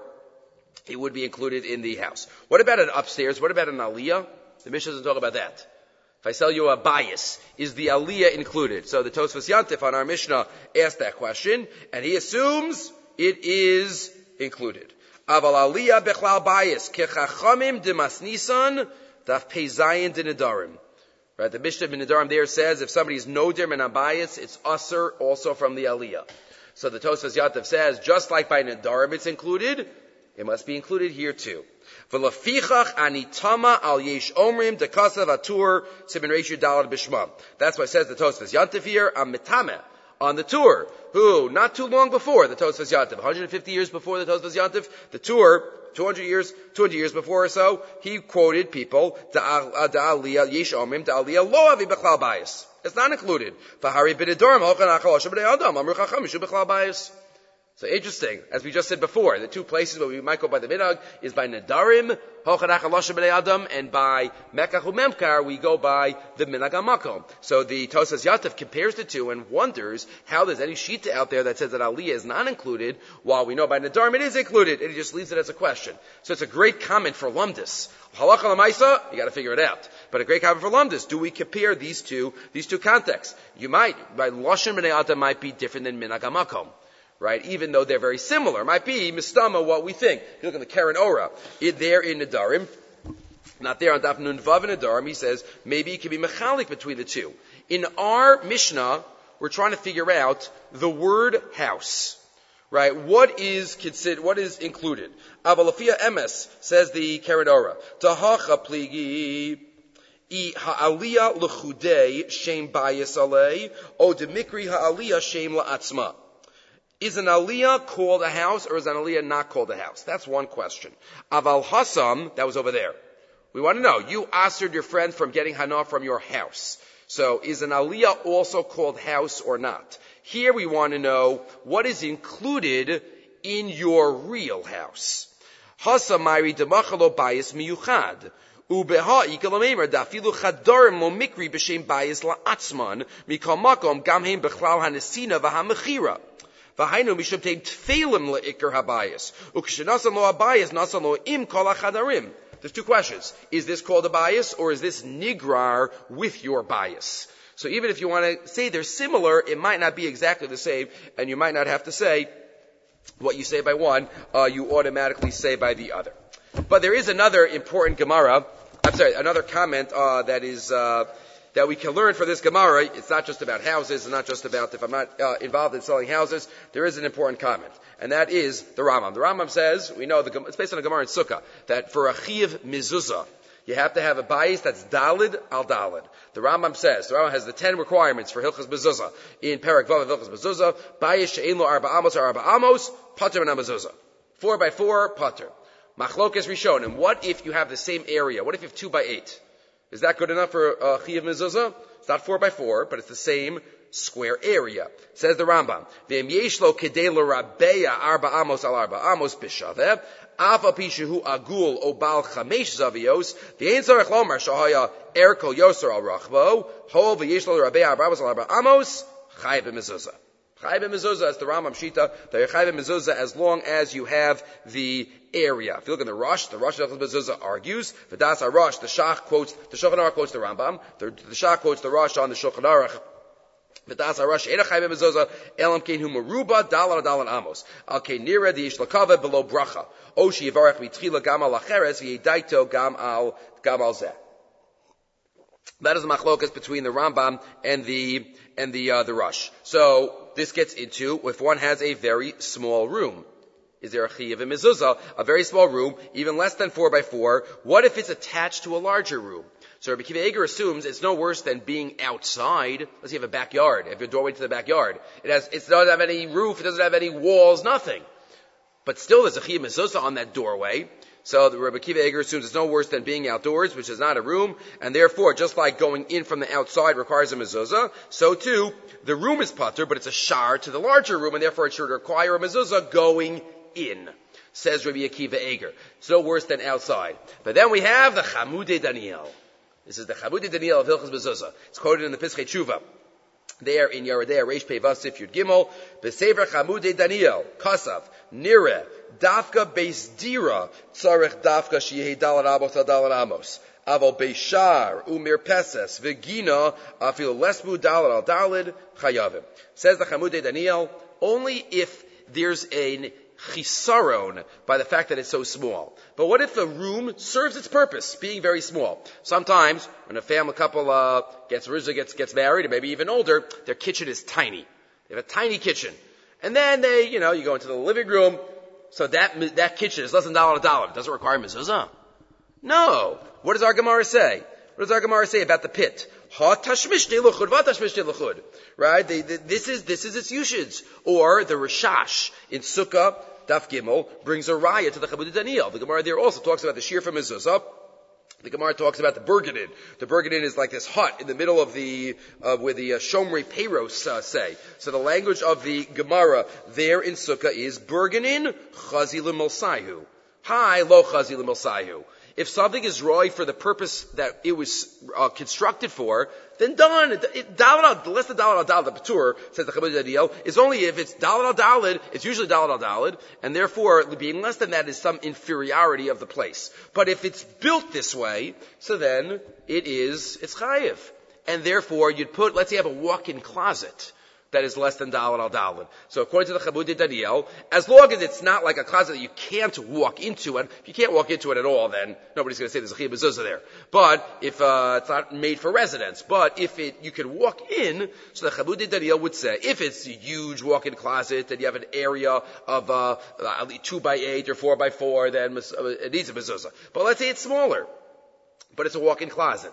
it would be included in the house. What about an upstairs? What about an aliyah? The Mishnah doesn't talk about that. If I sell you a bias, is the aliyah included? So the Tosfos Yantif on our Mishnah asked that question, and he assumes it is included. Aval aliyah bechlal bias kechachamim demasnisan daf peizayin denedarim. Right, the Mishnah ben Nedarim there says if somebody is noder min abayis, it's usher also from the aliyah. So the Tosfos Yantif says just like by nedarim it's included, it must be included here too. V'lafichach anitama al yesh omrim dekasav atur simin reishu dalad bishma. That's why it says the Tosfos Yantif here, I'm mitame, on the tour, who, not too long before the Tosfos Yantif, one hundred fifty years before the Tosfos Yantif, the tour, two hundred years, two hundred years before or so, he quoted people, da'aliyah yesh omrim, da'aliyah lo avi bechlal bayis. It's not included. V'hari b'nedarim hochan achal asher b'nei adam, amru chacham mishu bechlal bayis. So interesting, as we just said before, the two places where we might go by the minhag is by Nedarim, Hochanach Alosha B'nei Adam, and by Mekach Umemkar we go by the minhag HaMakom. So the Tosfos Yantif compares the two and wonders how there's any shita out there that says that aliyah is not included, while we know by Nedarim it is included, and he just leaves it as a question. So it's a great comment for Lumdus. Halacha l'maisa, you got to figure it out. But a great comment for Lumdus. Do we compare these two these two contexts? You might, by Loshen B'nei Adam might be different than minhag HaMakom. Right, even though they're very similar. It might be mistama what we think. If you look at the Karen Ora, it, there in Nedarim, not there on Daf Nun Vav in Nedarim, he says maybe it can be mechalik between the two. In our Mishnah, we're trying to figure out the word house. Right, what is considered, what is included? Avalafia emes, says the Karen Ora, tahacha pligi I ha'aliyah l'chudei shem bayis alei o demikri ha'aliyah shem la'atzma. Is an aliyah called a house, or is an aliyah not called a house? That's one question. Aval hasam, that was over there. We want to know, you answered your friend from getting hana from your house. So is an aliyah also called house or not? Here we want to know what is included in your real house. Hasam mayri demachalo bayis miyuchad. Ubeha ikalamemer dafilu chadarim lo mikri b'shem bayis la'atzman mikal makom gamheim bechlal hanesina v'hamechira. V'hainu mishum teim tfeilim le'ikar habayis. Ukshinasan lo habayis nasan lo im kol hachadarim. There's two questions. Is this called a bias, or is this nigrar with your bias? So even if you want to say they're similar, it might not be exactly the same, and you might not have to say what you say by one, uh, you automatically say by the other. But there is another important Gemara, I'm sorry, another comment uh, that is uh, that we can learn from this Gemara. It's not just about houses, it's not just about if I'm not uh, involved in selling houses. There is an important comment, and that is the Rambam. The Rambam says, we know, the, it's based on a Gemara in Sukkah, that for a Chiv Mezuzah, you have to have a bias that's Dalid al Dalid. The Rambam says, the Rambam has the ten requirements for Hilchas Mezuzah. In Perek Vav of Hilchas Mezuzah, bias she'en lo arba amos or arba amos, pater min mezuzah. Four by four, pater. Machlokes Rishonim. What if you have the same area? What if you have two by eight? Is that good enough for a uh, Chiyav Mezuzah? It's not four by four, but it's the same square area. Says the Rambam, V'em yesh lo kedei l'rabeya arba amos al arba amos b'shaveh, af al pi shehu agul o bal chamesh zavios, v'ein tzarech lomar shahaya er kol yoser al rachbo, ho v'yesh lo l'rabeya arba amos al arba amos, chayav b'mezuzah. Chayav b'mezuzah, as the Rambam Shita, that you're chayav b'mezuzah as long as you have the area. If you look at the Rosh, the Rosh of Mezuzah argues, V'das HaRosh, the Shach quotes, the Shulchan Aruch quotes the Rambam, the, the Shach quotes the Rosh on the Shulchan Aruch, V'das HaRosh, Eina Chayim Mezuzah, Elam Kein Hu Meruba, Dalan Dalan Amos, Al Kein Nira, the Yishlakava, below Bracha, Oshi Yivarech Mitchila, Gam Al Acheres, V'yedaito, Gam Al, Gam Al Zeh. That is the machlokas between the Rambam and the, and the, uh, the Rosh. So, this gets into if one has a very small room. Is there a Chiyav and Mezuzah, a very small room, even less than four by four? What if it's attached to a larger room? So Rabbi Akiva Eiger assumes it's no worse than being outside. Let's say you have a backyard, you have your doorway to the backyard. It has, it doesn't have any roof, it doesn't have any walls, nothing. But still there's a Chiyav Mezuzah on that doorway. So the Rabbi Akiva Eiger assumes it's no worse than being outdoors, which is not a room, and therefore, just like going in from the outside requires a mezuzah, so too, the room is patur, but it's a shar to the larger room, and therefore it should require a mezuzah going in. Says Rabbi Akiva Eiger. It's no worse than outside. But then we have the Chamudei Daniel. This is the Chamudei Daniel of Hilchos Mezuzah. It's quoted in the Pischei Tshuva. There in Yeridei, Reish Pei Vasif Yud Gimel, B'Sever Chamudei Daniel, Kasav, Nire, Dafka Beis Dira, Tzarech Dafka Shiyeh Dalad Amos Dalad Amos. Aval Beishar, Umir Peses, Vegina, Afil Lesmu Dalad Al Dalid, Chayavim. Says the Chamudei Daniel, only if there's a chisaron by the fact that it's so small. But what if the room serves its purpose, being very small? Sometimes, when a family couple uh, gets gets gets married, or maybe even older, their kitchen is tiny. They have a tiny kitchen, and then they, you know, you go into the living room. So that that kitchen is less than dollar a dollar. Does it require mezuzah? No. What does our Gemara say? What does our Gemara say about the pit? Ha tashmishtei luchud, va tashmishtei luchud. Right? They, they, this is this is its usage. Or the Rishash in Sukkah, Daf Gimel, brings a raya to the Chamudei Daniel. The Gemara there also talks about the shear from mezuzah. The Gemara talks about the Burganin. The Burganin is like this hut in the middle of the, uh, where the uh, Shomrei Peiros uh, say. So the language of the Gemara there in Sukkah is Burganin chazi l'milsayu. Hi, lo chazi l'milsayu. If something is roy for the purpose that it was uh, constructed for, then done. It, it, dalad, less than dalad al dalad, the patur, says the Chamudei Daniel, is only if it's dalad al dalad, it's usually dalad al dalad, and therefore being less than that is some inferiority of the place. But if it's built this way, so then it is, it's chayiv. And therefore you'd put, let's say you have a walk-in closet that is less than dalad al dalad. So according to the Chamudei Daniel, as long as it's not like a closet that you can't walk into, and if you can't walk into it at all, then nobody's going to say there's a chiyuv mezuzah there. But if uh, it's not made for residence, but if it you can walk in, so the Chamudei Daniel would say, if it's a huge walk-in closet and you have an area of uh, two by eight or four by four, then it needs a mezuzah. But let's say it's smaller, but it's a walk-in closet.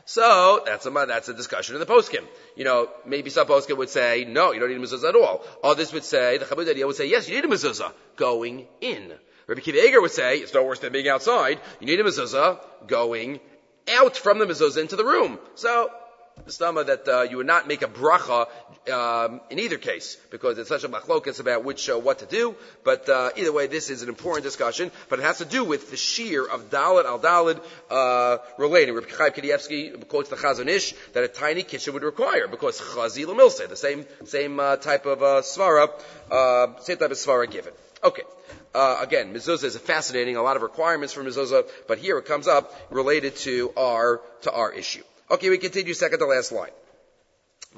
So that's a that's a discussion in the poskim. You know, maybe some poskim would say no, you don't need a mezuzah at all. Others would say the Chamudei Daniel would say yes, you need a mezuzah going in. Rabbi Akiva Eiger would say it's no worse than being outside. You need a mezuzah going out from the mezuzah into the room. So the stama that uh, you would not make a bracha um, in either case, because it's such a machlokas about which uh, what to do. But uh, either way, this is an important discussion. But it has to do with the shear of dalad al dalad uh, relating. Rabbi Chaim Kanievsky quotes the Chazon Ish that a tiny kitchen would require, because chazi l'milseh, the same same uh, type of uh, svara, uh, same type of svara given. Okay. Uh, again, mezuzah is fascinating. A lot of requirements for mezuzah, but here it comes up related to our to our issue. Okay, we continue second to last line. So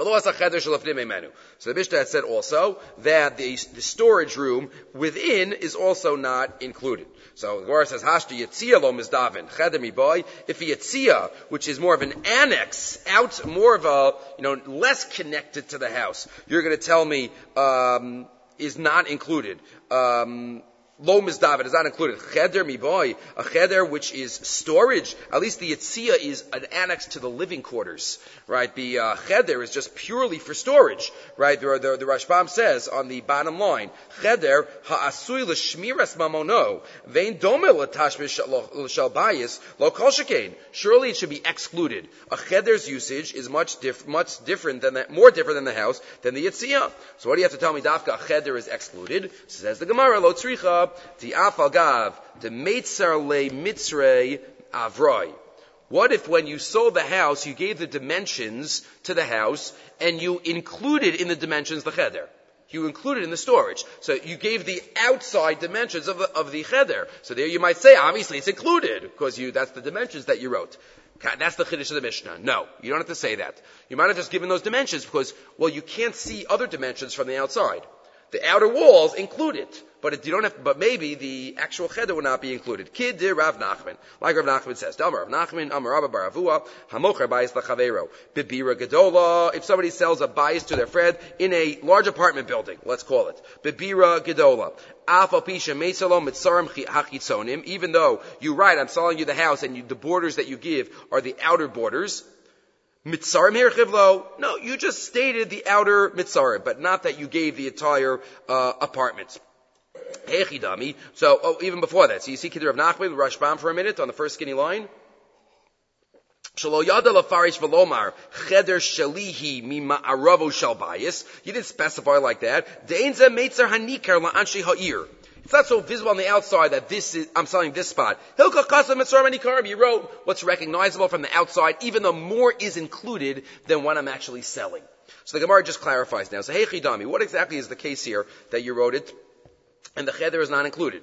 the Mishnah had said also that the, the storage room within is also not included. So the Gemara says, Hashti Yetzia lo mizdavin, cheder mi boy. If a Yetzia, which is more of an annex, out, more of a, you know, less connected to the house, you're going to tell me, um, is not included. Um, Lo mizdavet is not included. Cheder mi boy, a cheder which is storage. At least the yitzia is an annex to the living quarters, right? The uh, cheder is just purely for storage, right? The, the, the Rashbam says on the bottom line, cheder ha'asui l'shmiras mamono vein domel l'tashmish l'shal bayis lo kol shekain. Surely it should be excluded. A cheder's usage is much diff, much different than that, more different than the house than the yitzia. So what do you have to tell me? Dafka a cheder is excluded. Says the Gemara lo tzricha. The afalgav, the meitzar le mitzrei avroi. What if when you sold the house, you gave the dimensions to the house, and you included in the dimensions the cheder? You included in the storage. So you gave the outside dimensions of the, of the cheder. So there you might say, obviously it's included, because you, that's the dimensions that you wrote. That's the chiddush of the Mishnah. No, you don't have to say that. You might have just given those dimensions because, well, you can't see other dimensions from the outside. The outer walls include it, but it, you don't have. But maybe the actual cheder would not be included. Kid de Rav Nachman, like Rav Nachman says. Damar Rav Nachman, Amar Rabba Bar Avua, Hamocher Bayis LaChavero, Bibira Gedola. If somebody sells a bayis to their friend in a large apartment building, let's call it Bibira Gedola. Afal Pisha Mesalom Mitzarim Hachitzonim. Even though you write, I'm selling you the house, and you, the borders that you give are the outer borders. Mitzarim here chivlo. No, you just stated the outer mitzarim, but not that you gave the entire uh, apartment. Hechidami. So, oh, even before that. So you see Kedar of Nachman, Rashbam for a minute on the first skinny line. Shelo yada lafarish velomar cheder shalihi mima aravo shalbayis. You didn't specify like that. Deinza meitzer hanikar la'anshi ha'ir. It's not so visible on the outside that this is, I'm selling this spot. Hilka kasam mitzvah manikarim. You wrote what's recognizable from the outside, even though more is included than what I'm actually selling. So the Gemara just clarifies now. So hey chidami, what exactly is the case here that you wrote it? And the cheder is not included.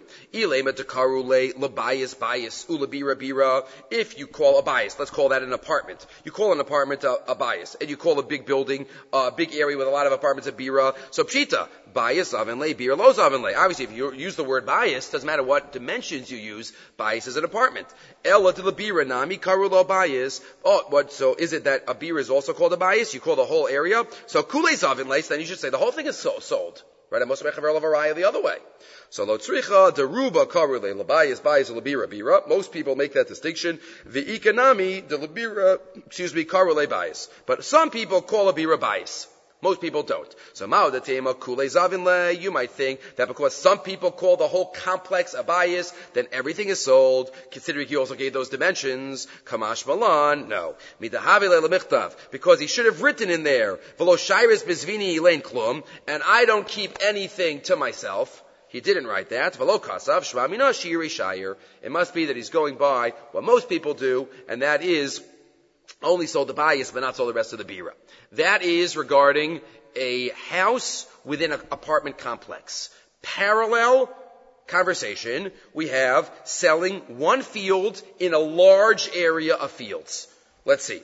If you call a bias, let's call that an apartment. You call an apartment a, a bias, and you call a big building, a big area with a lot of apartments a bira. So pshita, bias avenle, bira los avenle. Obviously, if you use the word bias, doesn't matter what dimensions you use. Bias is an apartment. Ella to the bira nami karulo bias. Oh, what? So is it that a bira is also called a bias? You call the whole area. So kules avenle. Then you should say the whole thing is so, sold. Right, I must make a varaya the other way. So lo tzricha deruba karule labayis bayis labira bira. Most people make that distinction. The economy the labira, excuse me, karule bayis. But some people call a bira bayis. Most people don't. So mao the tema kule zavinle. You might think that because some people call the whole complex a bayis, then everything is sold. Considering he also gave those dimensions, kamash malan. No, midahavile lemichtav, because he should have written in there velo shairis bizvini elain klum, and I don't keep anything to myself. He didn't write that. Velo kasav shvamina shiri shayir. It must be that he's going by what most people do, and that is only sold the bias, but not sold the rest of the bira. That is regarding a house within an apartment complex. Parallel conversation, we have selling one field in a large area of fields. Let's see.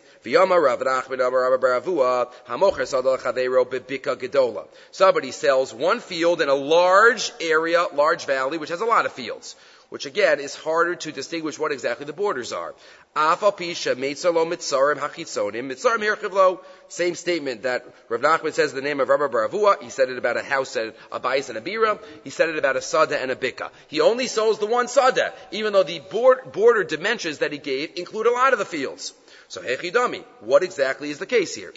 Somebody sells one field in a large area, large valley, which has a lot of fields, which again is harder to distinguish what exactly the borders are. Same statement that Rav Nachman says in the name of Rabbi Baravua. He said it about a house, and a bayis and a bira. He said it about a sada and a bika. He only sells the one sada, even though the border dimensions that he gave include a lot of the fields. So hechidami, what exactly is the case here?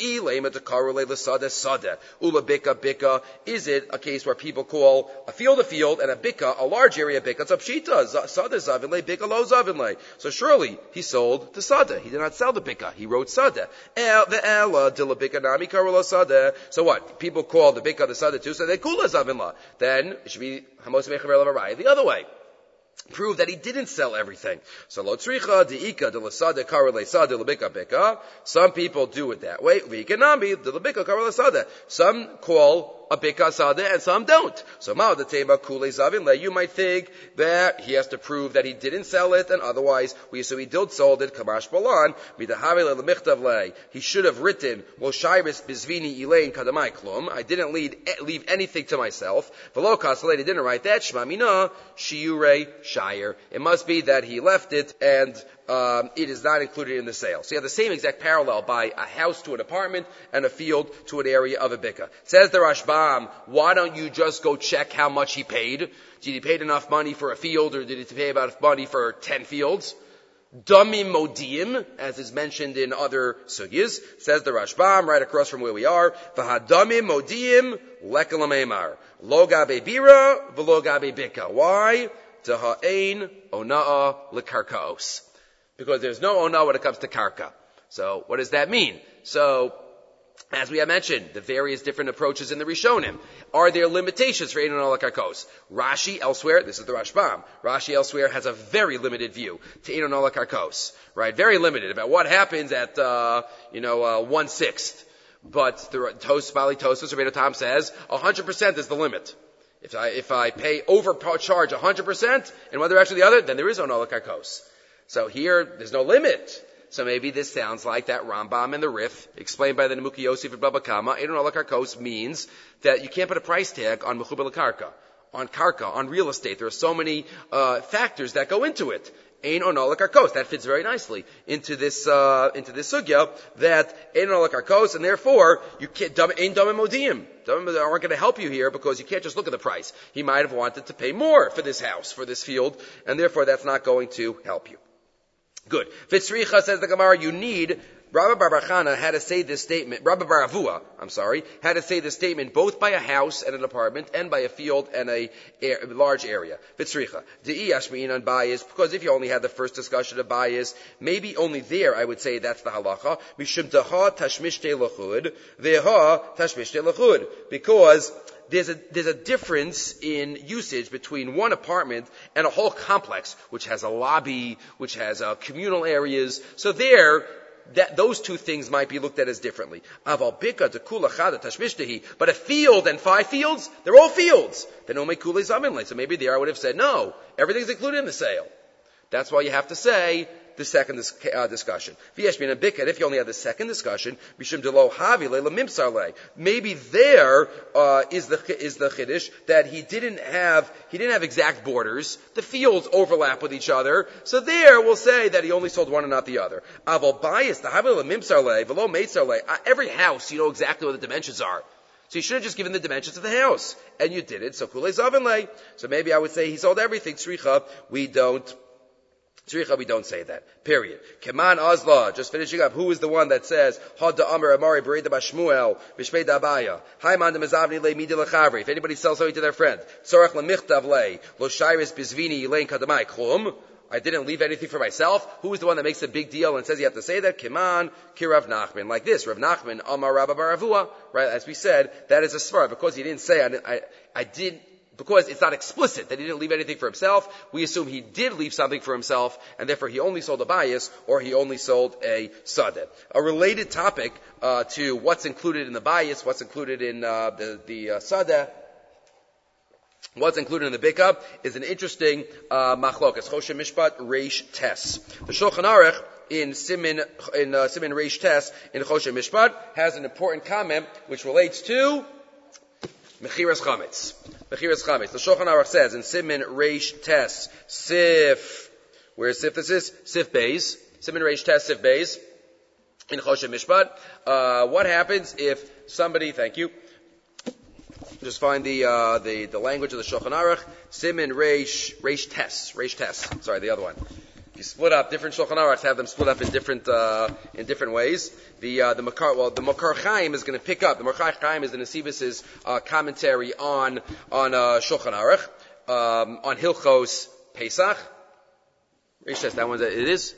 Is it a case where people call a field a field and a bika a large area bika? It's a pshita. Sada zavinle, bika lo zavinle. So surely he sold the sada. He did not sell the bika. He wrote sada. The ella dila bika nami karulo sada. So what? People call the bika the sada too. So they kula zavinla. Then it should be hamos mechaver levaraya the other way. Prove that he didn't sell everything. So lo tzricha deika de lasada karale sada lebika bika. Some people do it that way. Vikanami de lebika karale sada. Some call a bika sada and some don't. So ma'od the tema kule zavinle. You might think that he has to prove that he didn't sell it, and otherwise we assume he did sold it. Kamash balan midahavile lemichtavle. He should have written lo shairis bizvini elain kadamai klum. I didn't leave leave anything to myself. Velo kasale. He didn't write that. Shmamina shiure shire. It must be that he left it and um, it is not included in the sale. So you have the same exact parallel by a house to an apartment and a field to an area of a bika. Says the Rashbam, why don't you just go check how much he paid? Did he pay enough money for a field, or did he pay about money for ten fields? Damim modim, as is mentioned in other sugyas, says the Rashbam, right across from where we are, v'hadamim modim lekalamemar, lo gabe bira v'lo gabe bika. Why? Taha'ain ona'a lekarkaos. Because there's no ona when it comes to karka. So what does that mean? So, as we have mentioned, the various different approaches in the Rishonim. Are there limitations for ein ona lekarkaos? Rashi elsewhere, this is the Rashbam, Rashi elsewhere has a very limited view to ein ona lekarkaos. Right? Very limited about what happens at, uh, you know, uh, one-sixth. But the Tos, Bali Tosfos, Rabbeinu Tam says, one hundred percent is the limit. If I, if I pay overcharge one hundred percent in one direction or the other, then there is no ona lekarkaos. So here, there's no limit. So maybe this sounds like that Rambam and the Rif, explained by the Nemuki Yosef and Baba Kama. Ein ona lekarkaos means that you can't put a price tag on mechuber lekarka, on karka, on real estate. There are so many uh, factors that go into it. Ein ona lekarkaos. That fits very nicely into this uh, into this sugya, that ein ona lekarkaos, and therefore you can't ein damim modim. Damim aren't going to help you here because you can't just look at the price. He might have wanted to pay more for this house, for this field, and therefore that's not going to help you. Good. Vitzricha, says the Gemara, you need Rabbi Bar Chana had to say this statement, Rabbi Bar Avua, I'm sorry, had to say this statement both by a house and an apartment and by a field and a, a large area. Vitzricha. De'i yashmi'in on bias, because if you only had the first discussion of bias, maybe only there I would say that's the halacha. Mishum deha tashmishte lachud, veha tashmishte lachud. Because There's a, there's a difference in usage between one apartment and a whole complex, which has a lobby, which has uh, communal areas. So there, that, those two things might be looked at as differently. But a field and five fields, they're all fields. So maybe there I would have said, no, everything's included in the sale. That's why you have to say the second uh, discussion. If you only have the second discussion, maybe there uh, is the is the chiddush that he didn't have he didn't have exact borders. The fields overlap with each other, so there we'll say that he only sold one and not the other. Every house, you know exactly what the dimensions are. So you should have just given the dimensions of the house, and you did it. So kulei zavinle. So maybe I would say he sold everything. Tzricha, we don't. Tzricha, we don't say that. Period. Keman Azla, just finishing up. Who is the one that says, Had da Amar Amari Bereda Bashmuel, Bishmei da Abaya, Haiman de Mezavni le Midi lechavri. If anybody sells something to their friend, Tzorach lemichtav le, Lo Shairis Bizvini Elaine Kadamai, Klum. I didn't leave anything for myself. Who is the one that makes a big deal and says you have to say that? Keman, Kirav Nachman. Like this, Rav Nachman, Amar Rabba Baravua. Right, as we said, that is a svara. Because he didn't say, I, I, I did Because it's not explicit that he didn't leave anything for himself, we assume he did leave something for himself, and therefore he only sold a bias, or he only sold a sadeh. A related topic uh, to what's included in the bias, what's included in uh, the, the uh, sadeh, what's included in the bikah, is an interesting uh, machlokas. Choshen Mishpat Reish Tes. The Shulchan Aruch in Simin in uh, Simin Reish Tes in Choshen Mishpat has an important comment which relates to Mechiras Chametz. Mechiras Chametz. The Shulchan Aruch says in Simin Reish Tes Sif. Where's Sif this is? Sif Beis. Simin Reish Tes Sif Beis. In Choshen Mishpat. Uh, what happens if somebody, thank you, just find the, uh, the, the language of the Shulchan Aruch. Simin Reish, Reish Tes. Reish Tes. Sorry, the other one. If you split up different Shulchan Aruchs, have them split up in different uh, in different ways. The uh, the Makar well the Makar Chaim is going to pick up. The Makar Chaim is the Nesivus's uh, commentary on on uh, Shulchan Aruch um, on Hilchos Pesach. Reish Tes, that one it is.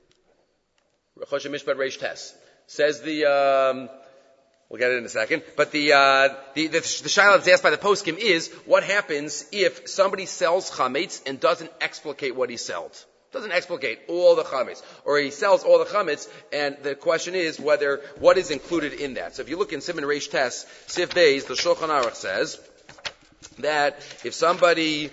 Choshen Mishpat Reish Tes says the. Um, We'll get it in a second. But the, uh, the, the, the shaila that's asked by the poskim is, what happens if somebody sells chametz and doesn't explicate what he sold? Doesn't explicate all the chametz. Or he sells all the chametz, and the question is whether, what is included in that. So if you look in Siman Reish Tes, Sif Beis, the Shulchan Aruch says, that if somebody,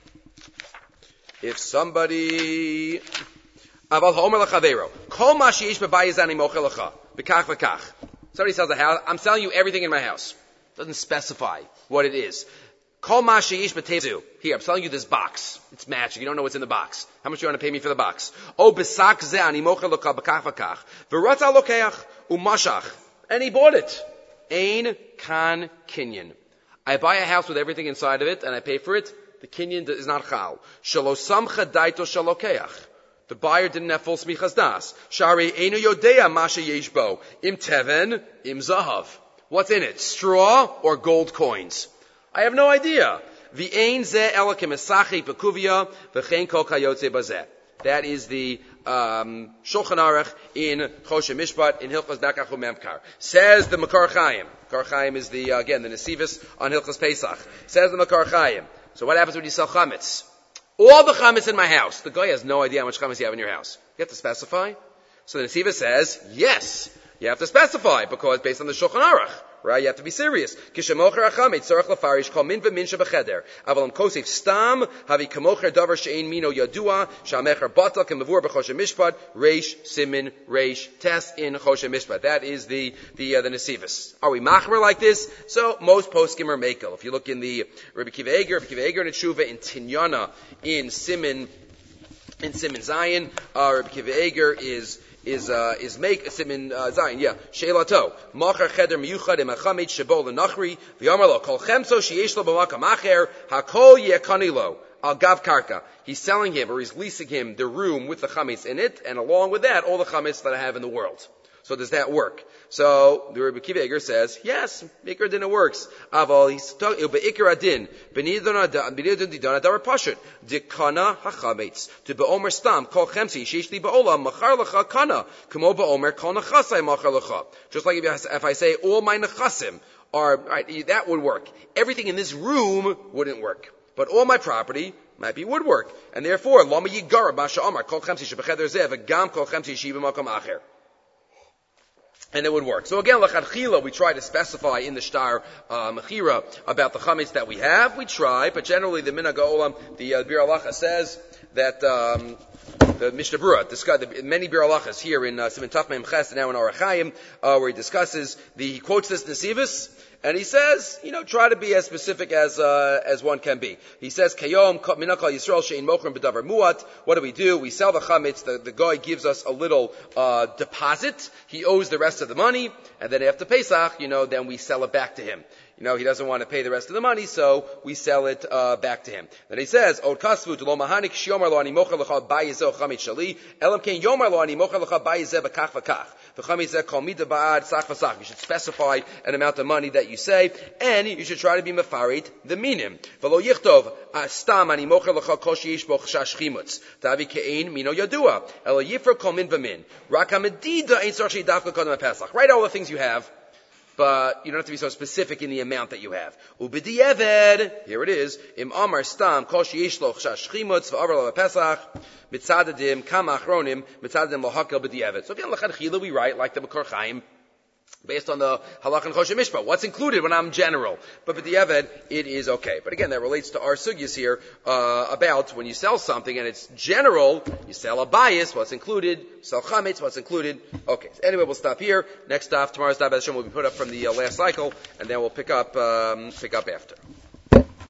if somebody, Aval ha'omer l'chaveiro, kol ma sheyesh b'bayis ani mochel lecha, v'kach v'kach. Somebody sells a house. I'm selling you everything in my house. Doesn't specify what it is. Kol ma sheyish b'tezu. Here, I'm selling you this box. It's magic. You don't know what's in the box. How much do you want to pay me for the box? Oh, b'sak ze ani mocher loka b'kach v'kach. V'ratza lokeach u'mashach. And he bought it. Ein kan kinyan. I buy a house with everything inside of it, and I pay for it. The kinyan is not chal. Shalo samcha daito shalokeach. The buyer didn't have full smichas das. Shari einu yodea masha yeshbo. Im teven, im zahav. What's in it? Straw or gold coins? I have no idea. V'ein ze elakim esachi pekuvia v'chein kol kayotze bazeh. That is the um, Shulchan Aruch in Choshen Mishpat in Hilchos Nakach Memkar. Says the Makar Chaim. Makar Chaim is the uh, again the Nesivus on Hilchos Pesach. Says the Makar Chaim. So what happens when you sell chametz? All the chametz in my house. The guy has no idea how much chametz you have in your house. You have to specify. So the Nesivus says, yes, you have to specify, because based on the Shulchan Aruch, right, you have to be serious. Kishemocher achametz tzorach lefarish kol min v'min shebecheder. Aval kosef stam havi kamocher davar she'ein mino yadua shamecher batal kemavur b'choshen mishpat reish simin reish tes in choshen mishpat. That is the the uh, the Nesivus. Are we machmer like this? So most poskim are makel. If you look in the Rabbi Kiva Eger, Rabbi Kiva Eger in Tshuva in Tinyana in Simin in Simin Zion, uh, Rabbi Kiva Eger is is uh, is make Simin uh, Zion, yeah. Sheilato Machar Cheder Miyuchad im Achamid Shebo LeNachri V'Yamarlo Kol Chemso Sheyesh Lo B'Makam Acher Hakol Yekani Lo Al Gav Karka. He's selling him, or he's leasing him the room with the chametz in it, and along with that, all the chametz that I have in the world. So does that work? So the Rebbe Akiva Eiger says, yes, Ikar Din it works. Aval, he's talking, Ikar Adin, Benidon Didon Adar Pashut, Dikana Hachametz, to Be'omer Stam, Kol Chemsi, Shishli Ba'ola, Machar Lecha Kana, Kumo Be'omer, Kol Nachasai Machar Lecha. Just like if, if I say, all my Nechasim are, right, that would work. Everything in this room wouldn't work. But all my property might be woodwork. And therefore, Lama Yigara, Basha Amar, Kol Chemsi, Shebecheder Zev, Gam Kol Chemsi, Shiva Makam Acher. And it would work. So again, l'chadchila, we try to specify in the shtar uh, mechira about the chametz that we have. We try, but generally the minhag ha'olam, the uh, Bir Halacha says that um, the Mishnah Berurah discuss the, many Bir Halachas here in uh, Siman Taf Mem Ches and now in Orach Chaim, uh, where he discusses the he quotes this Nesivus. And he says, you know, try to be as specific as uh, as one can be. He says, Kayom minakal Yisrael shein mochrim b'davar muat. What do we do? We sell the chametz. The, the guy gives us a little uh, deposit. He owes the rest of the money, and then after Pesach, you know, then we sell it back to him. You know, he doesn't want to pay the rest of the money, so we sell it uh, back to him. Then he says, Od kasvu to lo mahanik shiomar lo ani mocher lecha bayizeh chametz shali elam kein yomar lo ani mocher lecha bayizeh b'kach v'kach. You should specify an amount of money that you say, and you should try to be mefarit the minim. V'lo yichtov stam ani mocher lecha kol sheish bo chash chimutz tavi kein mino yadua elo yifra kol min v'min rak hamedida ein tzarich sheidafka kodem haPesach. Write all the things you have, but you don't have to be so specific in the amount that you have. Ubediyeved, here it is, im amar stam kol sheish lo chash chimutz v'avar lo haPesach. Mitzadadim, Kama Achronim, Mitzadadim Lohakel B'di'evet. So again, L'chadchila we write, like the Makor Chaim, based on the Halach and Choshen Mishpah. What's included when I'm general? But B'di'evet, it is okay. But again, that relates to our sugyas here, uh, about when you sell something and it's general, you sell a bias, what's included, sell chametz, what's included. Okay. So anyway, we'll stop here. Next stop, tomorrow's Daf Hashem will be put up from the uh, last cycle, and then we'll pick up, um, pick up after.